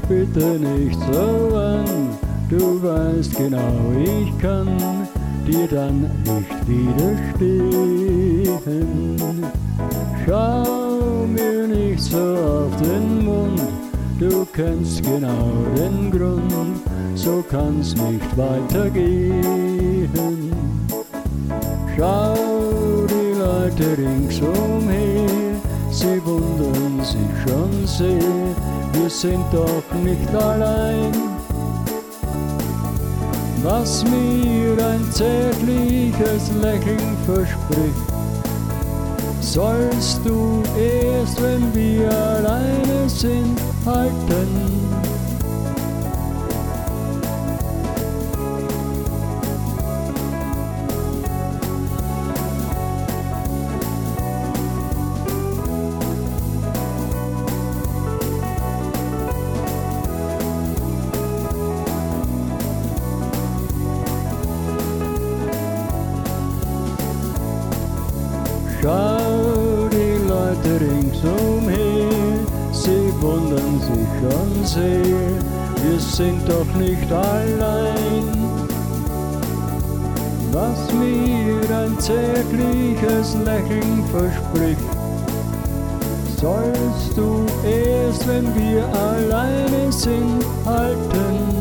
bitte nicht so an, du weißt genau, ich kann dir dann nicht widerstehen. Schau mir nicht so auf den Mund, du kennst genau den Grund, so kann's nicht weitergehen. Schau die Leute ringsumher, sie wundern sich schon sehr, wir sind doch nicht allein. Was mir ein zärtliches Lächeln verspricht, sollst du erst, wenn wir alleine sind, halten. Schau die Leute ringsumher, sie wundern sich schon sehr, wir sind doch nicht allein. Was mir ein zärtliches Lächeln verspricht, sollst du erst, wenn wir alleine sind, halten.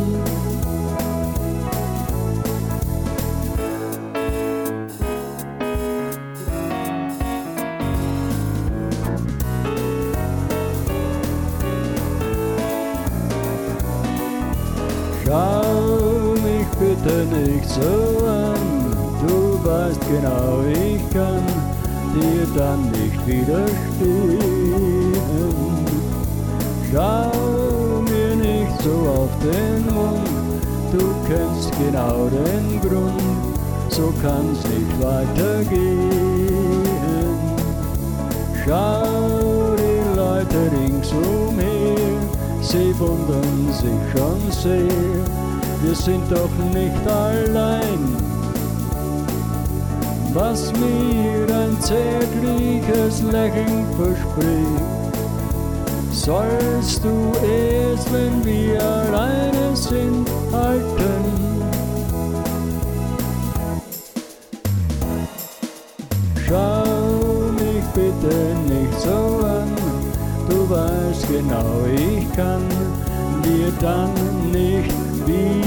Schau mich bitte nicht so an, du weißt genau, ich kann dir dann nicht widerstehen. Schau mir nicht so auf den Mund, du kennst genau den Grund, so kann's nicht weitergehen. Schau die Leute ringsumher, sie wundern sich schon sehr, wir sind doch nicht allein. Was mir ein zärtliches Lächeln verspricht, sollst du erst, wenn wir alleine sind, halten. Schau mich bitte nicht so an, du weißt genau, ich kann dir dann nicht widerstehen.